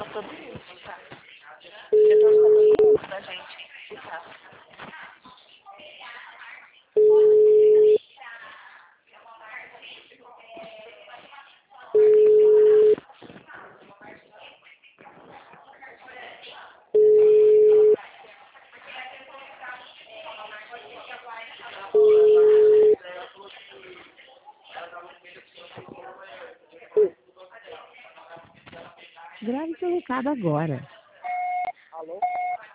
Todo mundo, tá? Eu tô todo mundo pra gente ficar. Grave seu recado agora.